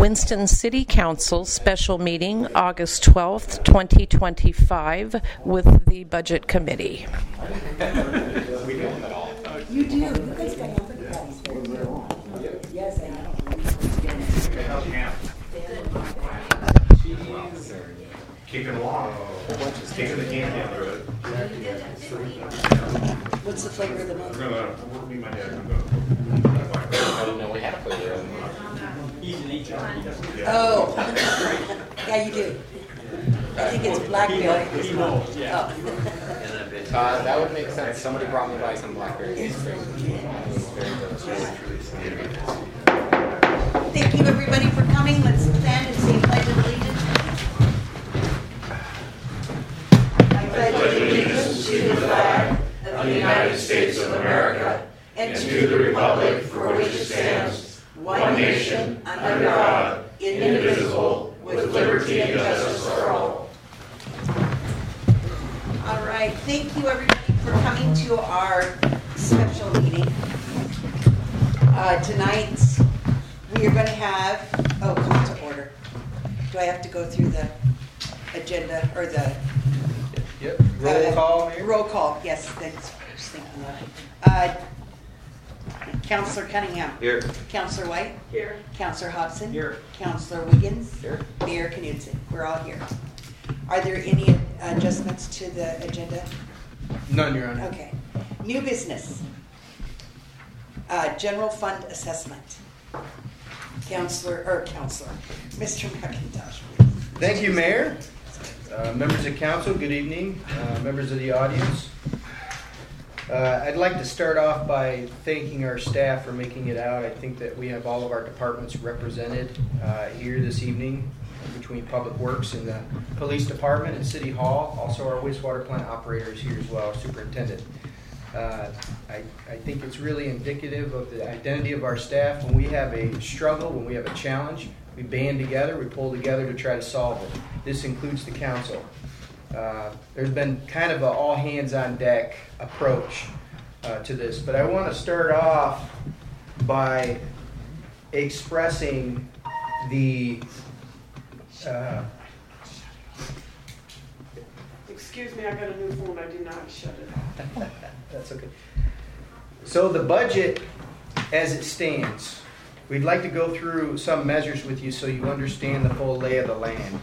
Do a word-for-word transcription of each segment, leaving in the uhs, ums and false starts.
Winston City Council special meeting, August twelfth, twenty twenty-five, with the Budget Committee. You do. You guys got Yes, I know. Keep it along. Kicking the can down the road. What's the flavor of the month? We're gonna, me and my dad are gonna go. I didn't know we had a flavor. Oh. Yeah, you do. I think it's blackberry. Oh. Uh, that would make sense. Somebody brought me by some blackberries. Thank you, everybody, for coming. Let's stand and say pledge of allegiance. I pledge allegiance to the flag of the United States of America and to the republic for which it stands, one nation, under God, indivisible, with liberty and justice for all. All right. Thank you, everybody, for coming to our special meeting. Uh, tonight, we are going to have, oh, come to order. Do I have to go through the agenda or the... Yep. Roll uh, call here. Roll call, yes. That's what I was thinking of. Uh, Councillor Cunningham. Here. Councillor White. Here. Councillor Hobson. Here. Councillor Wiggins. Here. Mayor Knudsen. We're all here. Are there any adjustments to the agenda? None, Your Honor. Okay. New business. Uh, general fund assessment. Councillor, or Councillor, Mister McIntosh. Thank you, Mayor. Uh, members of council, good evening. Uh, members of the audience. Uh, I'd like to start off by thanking our staff for making it out. I think that we have all of our departments represented uh, here this evening, between Public Works and the Police Department and City Hall. Also our wastewater plant operators here as well, our superintendent. Uh, I, I think it's really indicative of the identity of our staff. When we have a struggle, when we have a challenge, we band together, we pull together to try to solve it. This includes the council. Uh, there's been kind of an all hands on deck approach uh, to this, but I want to start off by expressing the uh, Excuse me, I got a new phone. I did not shut it off. That's okay. So the budget as it stands, we'd like to go through some measures with you so you understand the full lay of the land.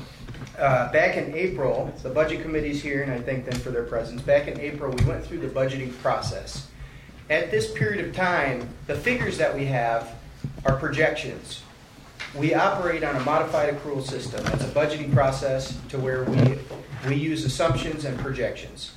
Uh, back in April, the budget committee's here, and I thank them for their presence. Back in April, we went through the budgeting process. At this period of time, the figures that we have are projections. We operate on a modified accrual system. That's a budgeting process to where we we use assumptions and projections.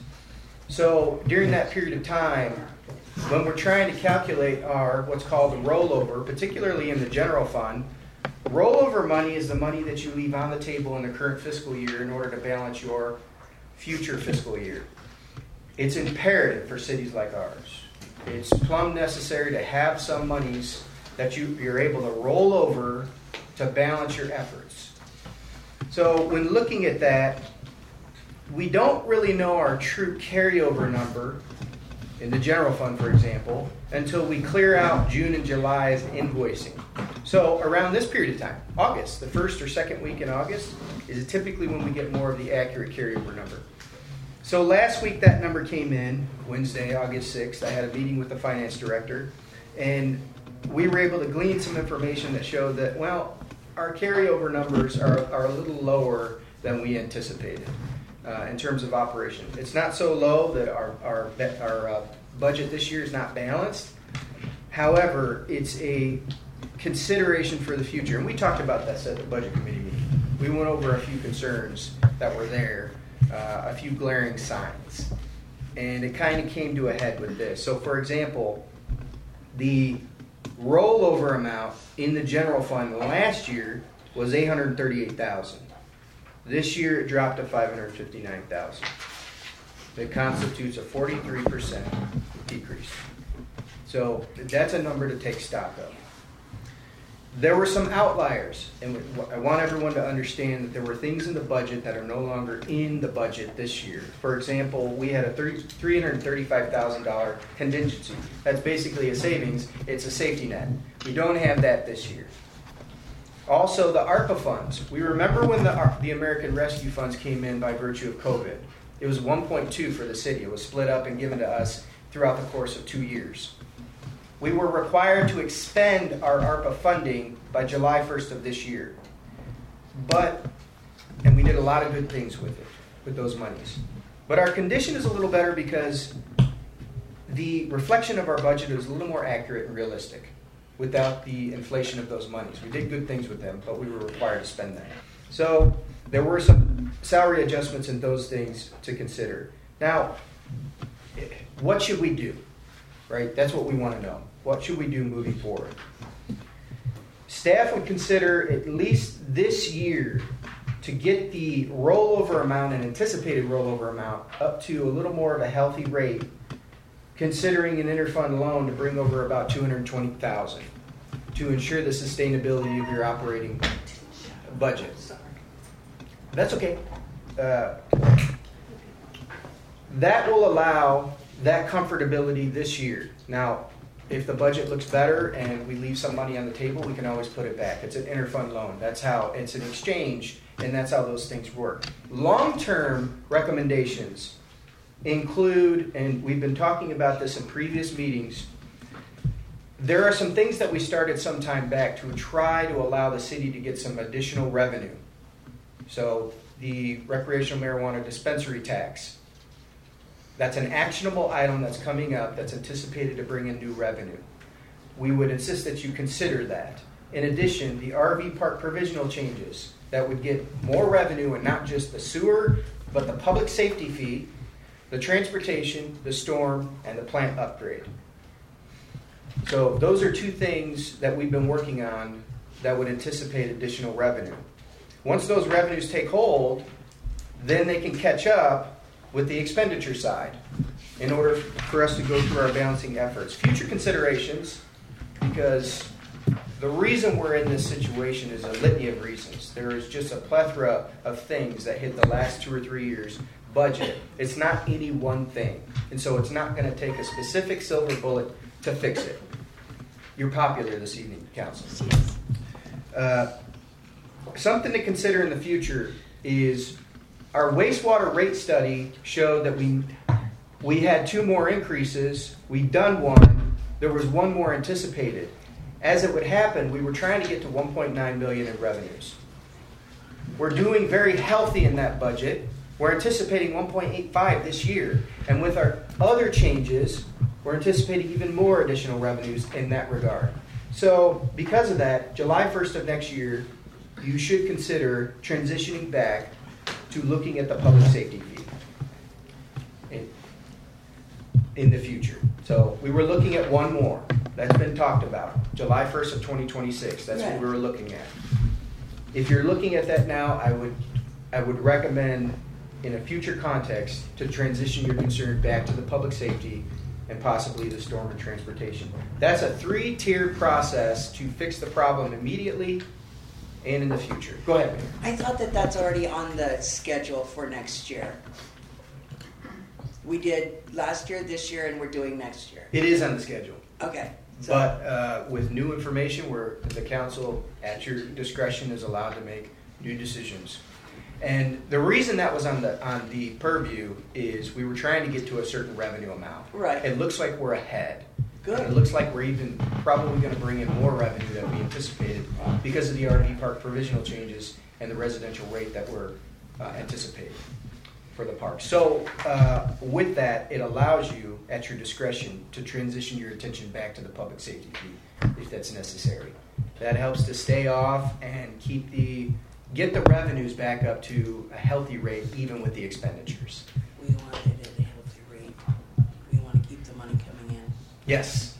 So during that period of time, when we're trying to calculate our what's called a rollover, particularly in the general fund, rollover money is the money that you leave on the table in the current fiscal year in order to balance your future fiscal year. It's imperative for cities like ours. It's plumb necessary to have some monies that you, you're able to roll over to balance your efforts. So when looking at that, we don't really know our true carryover number in the general fund, for example, until we clear out June and July's invoicing. So around this period of time, August, the first or second week in August, is typically when we get more of the accurate carryover number. So last week that number came in, Wednesday, August sixth. I had a meeting with the finance director, and we were able to glean some information that showed that, well, our carryover numbers are, are a little lower than we anticipated uh, in terms of operation. It's not so low that our, our, our uh, budget this year is not balanced. However, it's a consideration for the future. And we talked about this at the budget committee meeting. We went over a few concerns that were there, uh, a few glaring signs. And it kind of came to a head with this. So, for example, the rollover amount in the general fund last year was eight hundred thirty-eight thousand dollars. This year it dropped to five hundred fifty-nine thousand dollars. That constitutes a forty-three percent decrease. So that's a number to take stock of. There were some outliers, and I want everyone to understand that there were things in the budget that are no longer in the budget this year. For example, we had a three hundred thirty-five thousand dollars contingency. That's basically a savings. It's a safety net. We don't have that this year. Also, the ARPA funds. We remember when the, Ar- the American Rescue Funds came in by virtue of COVID. It was one point two for the city. It was split up and given to us throughout the course of two years. We were required to expend our ARPA funding by July first of this year. But, and we did a lot of good things with it, with those monies. But our condition is a little better because the reflection of our budget is a little more accurate and realistic without the inflation of those monies. We did good things with them, but we were required to spend them. So there were some salary adjustments and those things to consider. Now, what should we do? Right? That's what we want to know. What should we do moving forward? Staff would consider at least this year to get the rollover amount and anticipated rollover amount up to a little more of a healthy rate, considering an interfund loan to bring over about two hundred twenty thousand dollars to ensure the sustainability of your operating budget. That's okay. Uh, that will allow that comfortability this year. Now, if the budget looks better and we leave some money on the table, we can always put it back. It's an interfund loan. That's how it's an exchange, and that's how those things work. Long-term recommendations include, and we've been talking about this in previous meetings, there are some things that we started some time back to try to allow the city to get some additional revenue. So the recreational marijuana dispensary tax, that's an actionable item that's coming up that's anticipated to bring in new revenue. We would insist that you consider that. In addition, the R V park provisional changes that would get more revenue, and not just the sewer, but the public safety fee, the transportation, the storm, and the plant upgrade. So those are two things that we've been working on that would anticipate additional revenue. Once those revenues take hold, then they can catch up with the expenditure side in order for us to go through our balancing efforts. Future considerations, because the reason we're in this situation is a litany of reasons. There is just a plethora of things that hit the last two or three years' budget. It's not any one thing. And so it's not going to take a specific silver bullet to fix it. You're popular this evening, Council. Uh, something to consider in the future is our wastewater rate study showed that we we had two more increases. We'd done one. There was one more anticipated. As it would happen, we were trying to get to one point nine million dollars in revenues. We're doing very healthy in that budget. We're anticipating one point eight five this year. And with our other changes, we're anticipating even more additional revenues in that regard. So because of that, July first of next year, you should consider transitioning back to looking at the public safety fee in, in the future. So we were looking at one more. That's been talked about. July first of twenty twenty-six. That's Right. what we were looking at. If you're looking at that now, I would I would recommend in a future context to transition your concern back to the public safety and possibly the storm and transportation. That's a three-tiered process to fix the problem immediately and in the future. Go ahead, Mayor. I thought that that's already on the schedule for next year. We did last year, this year, and we're doing next year. It is on the schedule. Okay. So, But uh, with new information where the council, at your discretion, is allowed to make new decisions. And the reason that was on the on the purview is we were trying to get to a certain revenue amount. Right. It looks like we're ahead. Good. It looks like we're even probably going to bring in more revenue than we anticipated because of the R V park provisional changes and the residential rate that we're uh, anticipating for the park. So uh, with that, it allows you, at your discretion, to transition your attention back to the public safety fee if that's necessary. That helps to stay off and keep the get the revenues back up to a healthy rate, even with the expenditures. we want it at a healthy rate. We want to keep the money coming in. Yes.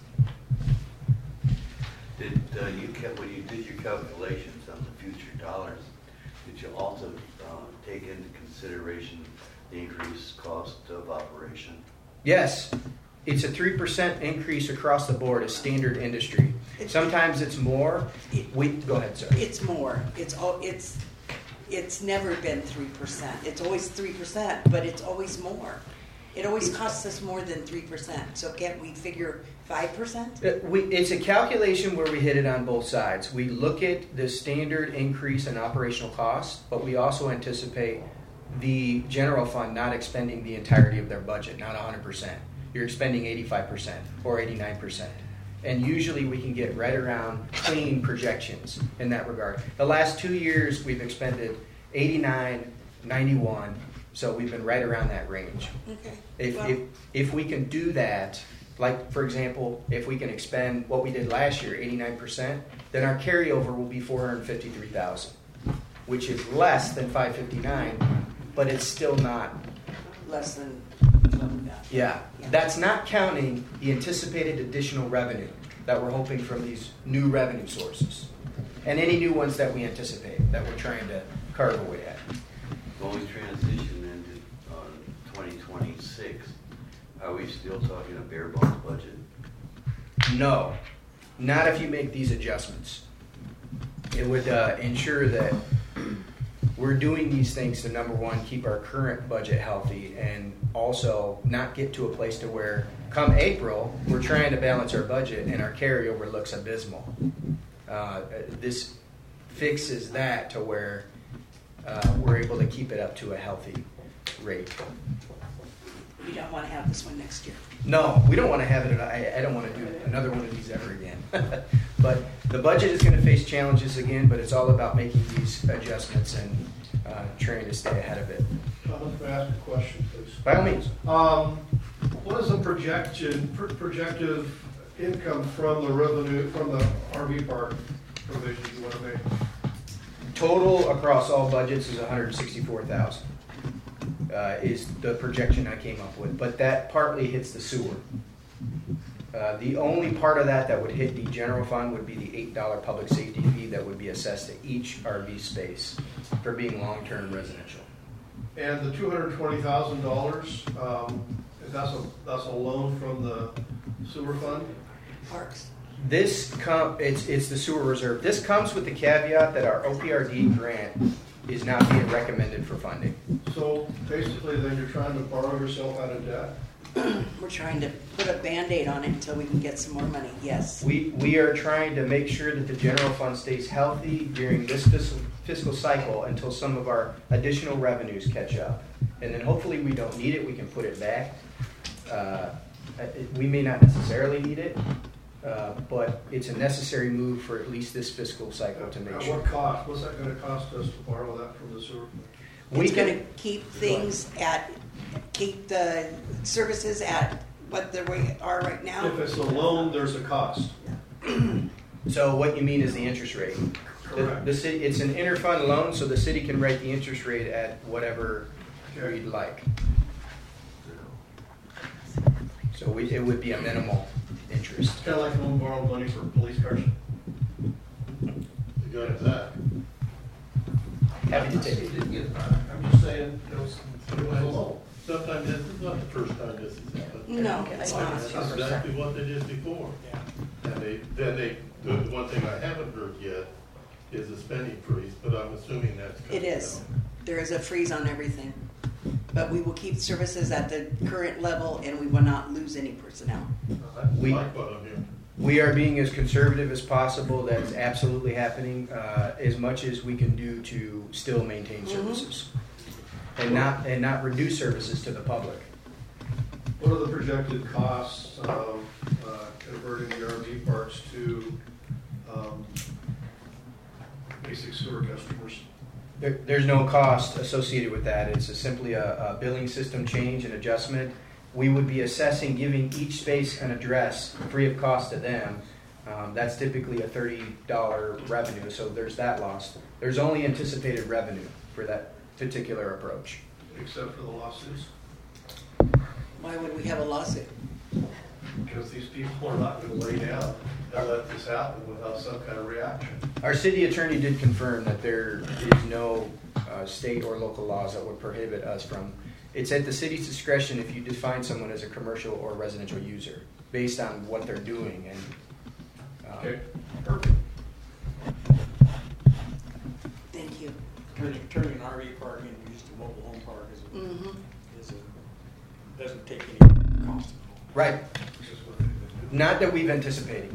Did uh, you ca- when you did your calculations on the future dollars, did you also uh, take into consideration the increased cost of operation? Yes. It's a three percent increase across the board as standard industry. Sometimes it's more. We Go ahead, sir. It's more. It's all. It's. It's never been three percent. It's always three percent, but it's always more. It always costs us more than three percent. So can't we figure Five percent? Uh, We, it's a calculation where we hit it on both sides. We look at the standard increase in operational costs, but we also anticipate the general fund not expending the entirety of their budget, not one hundred percent. You're expending eighty-five percent or eighty-nine percent. And usually we can get right around clean projections in that regard. The last two years we've expended eighty-nine, ninety-one, so we've been right around that range. Okay. If, Well- if, if we can do that, like for example, if we can expend what we did last year, eighty-nine percent, then our carryover will be four hundred fifty-three thousand, which is less than five fifty-nine, but it's still not. Less than, Yeah, that's not counting the anticipated additional revenue that we're hoping from these new revenue sources, and any new ones that we anticipate that we're trying to carve away at. When we transition into uh, twenty twenty-six, are we still talking a bare bones budget? No, not if you make these adjustments. It would uh, ensure that we're doing these things to, number one, keep our current budget healthy, and also not get to a place to where, come April, we're trying to balance our budget and our carryover looks abysmal. Uh, this fixes that to where uh, we're able to keep it up to a healthy rate. we don't want to have this one next year. No, we don't want to have it. I, I don't want to do another one of these ever again. But the budget is going to face challenges again, but it's all about making these adjustments and uh, trying to stay ahead of it. Thomas, may I ask a question, please? By all means. Um, what is the projection, pro- projected income from the revenue, from the R V park provision you want to make? Total across all budgets is one hundred sixty-four thousand. Uh, is the projection I came up with, but that partly hits the sewer. Uh, the only part of that that would hit the general fund would be the eight dollar public safety fee that would be assessed to each R V space for being long-term residential. And the two hundred twenty thousand dollars, um, that's a, that's a loan from the sewer fund? Parks. This com- it's it's the sewer reserve. This comes with the caveat that our O P R D grant is not being recommended for funding. So basically then you're trying to borrow yourself out of debt? We're trying to put a Band-Aid on it until we can get some more money, yes. We we are trying to make sure that the general fund stays healthy during this fiscal, fiscal cycle until some of our additional revenues catch up. And then hopefully we don't need it, we can put it back. Uh, it, we may not necessarily need it, uh, but it's a necessary move for at least this fiscal cycle to make At sure. what cost? What's that going to cost us to borrow that from the sewer fund? We It's can- going to keep things at, keep the services at what they are right now. If it's a loan, there's a cost. So what you mean is the interest rate. The, Correct. the city, it's an interfund loan, so the city can write the interest rate at whatever Okay. we'd like. So we, it would be a minimal interest. Kind of like when we borrow money for police cars. You got that. Happy to take it. Didn't get it back. I'm just saying, it was, it was a loan. Sometimes this is not the first time this has happened. No, it's not. This is exactly what they did before. And they, then they, the one thing I haven't heard yet is a spending freeze, but I'm assuming that's coming It is. down. There is a freeze on everything. But we will keep services at the current level and we will not lose any personnel. I We- like what I'm hearing. We are being as conservative as possible. That's absolutely happening, uh, as much as we can do to still maintain services. And not, and not reduce services to the public. What are the projected costs of uh, converting the R V parks to um, basic sewer customers? There, there's no cost associated with that. It's a, simply a, a billing system change and adjustment. We would be assessing, giving each space an address free of cost to them. Um, that's typically a thirty dollar revenue, so there's that loss. There's only anticipated revenue for that particular approach. Except for the lawsuits? Why would we have a lawsuit? Because these people are not going to lay down and let this happen without some kind of reaction. Our city attorney did confirm that there is no uh, state or local laws that would prohibit us from. It's at the city's discretion if you define someone as a commercial or residential user based on what they're doing. And um, Okay, perfect. Thank you. Turning, turning an R V park into just a mobile home park is a, Mm-hmm. is a, doesn't take any cost. Right. This is what they've been Not that we've anticipated.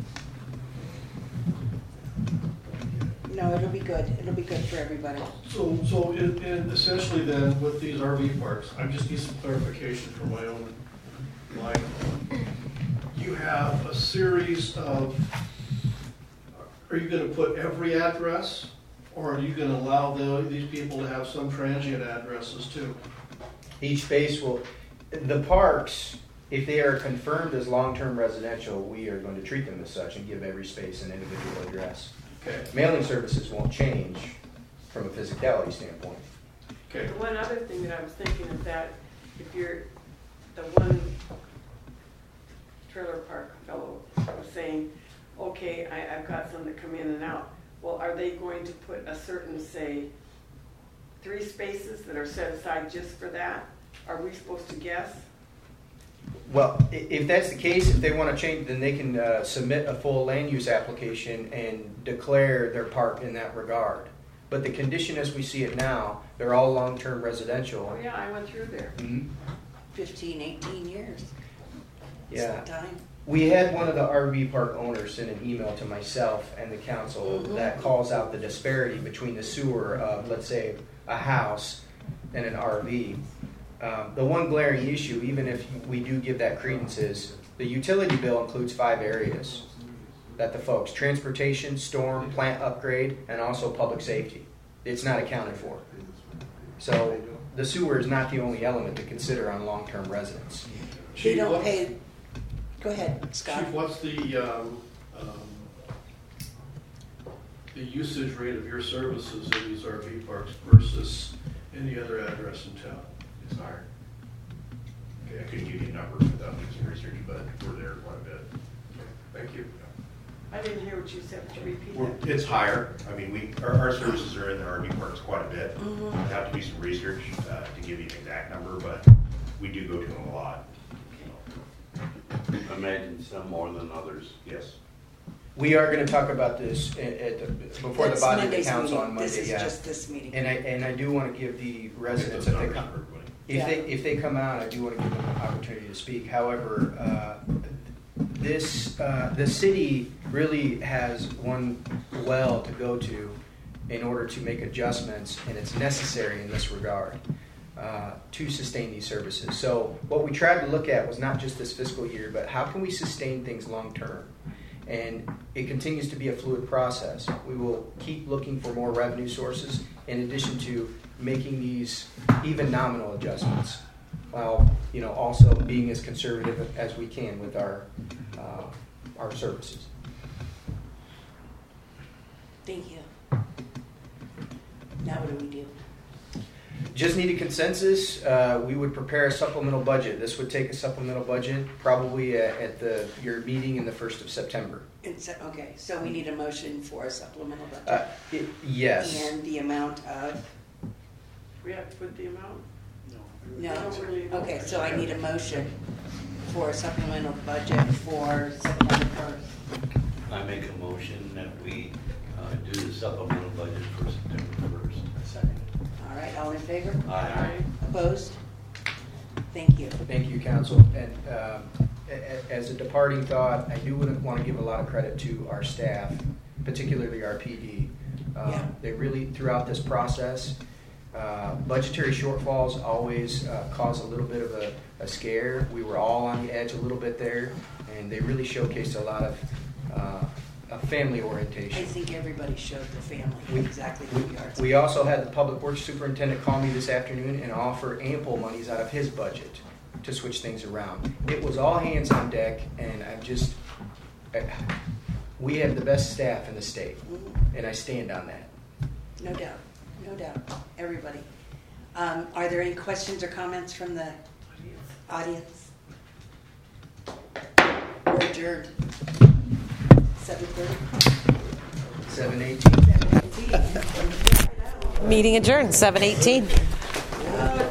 No, it'll be good. It'll be good for everybody. So, so in, in essentially then, with these R V parks, I just need some clarification for my own mind. You have a series of, are you gonna put every address? Or are you gonna allow the, these people to have some transient addresses too? Each space will, the parks, if they are confirmed as long-term residential, we are going to treat them as such and give every space an individual address. Okay. Mailing services won't change from a physicality standpoint. Okay. The one other thing that I was thinking is that if you're, the one trailer park fellow was saying, okay, I, I've got some that come in and out. Well, are they going to put a certain, say, three spaces that are set aside just for that? Are we supposed to guess? Well, i- if that's the case, if they want to change, then they can uh, submit a full land use application and declare their park in that regard. But the condition as we see it now, they're all long-term residential. Oh, yeah, I went through there. Mhm. fifteen, eighteen years. Yeah. It's time. We had one of the R V park owners send an email to myself and the council Mhm. that calls out the disparity between the sewer of, let's say, a house and an R V. Um, the one glaring issue, even if we do give that credence, is the utility bill includes five areas that the folks, transportation, storm, plant upgrade, and also public safety. It's not accounted for. So the sewer is not the only element to consider on long-term residents. They Chief, don't what- pay, go ahead, Scott. Chief, what's the, um, um, the usage rate of your services in these R V parks versus any other address in town? It's higher. Okay, I couldn't give you numbers without doing some research, but we're there quite a bit. Thank you. I didn't hear what you said. Would you repeat We're, that? it's higher. I mean, we, our, our services are in the R V parks quite a bit. Mhm. I'd have to do some research uh, to give you an exact number, but we do go to them a lot. Imagine some more than others. Yes. We are going to talk about this at, at the, before That's the body of the Monday's council meeting. on Monday. This is yeah. just this meeting. And I and I do want to give the residents, Those if they numbers come, for everybody. if Yeah. they if they come out, I do want to give them an opportunity to speak. However, uh, this uh, the city really has one well to go to in order to make adjustments, and it's necessary in this regard uh, to sustain these services. So what we tried to look at was not just this fiscal year, but how can we sustain things long term? And it continues to be a fluid process. We will keep looking for more revenue sources in addition to making these even nominal adjustments, while you know also being as conservative as we can with our uh, our services. Thank you. Now what do we do? Just need a consensus. Uh, we would prepare a supplemental budget. This would take a supplemental budget probably at, at the your meeting in the first of September. It's, okay, so we need a motion for a supplemental budget. Uh, it, yes. And the amount of, We have to put the amount? no. I don't really know. Okay, so I need a motion for a supplemental budget for September first. I make a motion that we uh, do the supplemental budget for September first. Second. All right, all in favor? Aye. Opposed? Thank you. Thank you, Council. And um, a- a- as a departing thought, I do want to give a lot of credit to our staff, particularly our P D. Um, Yeah. They really, throughout this process, uh, budgetary shortfalls always uh, cause a little bit of a, a scare. We were all on the edge a little bit there, and they really showcased a lot of uh, a family I orientation. think everybody showed the family We- exactly who we are. We also had the Public Works Superintendent call me this afternoon and offer ample monies out of his budget to switch things around. It was all hands on deck, and I'm just, I, we have the best staff in the state, Mhm. and I stand on that. No doubt, no doubt, everybody. Um, are there any questions or comments from the audience? We're adjourned. Seven thirty? seven eighteen. Meeting adjourned, seven eighteen.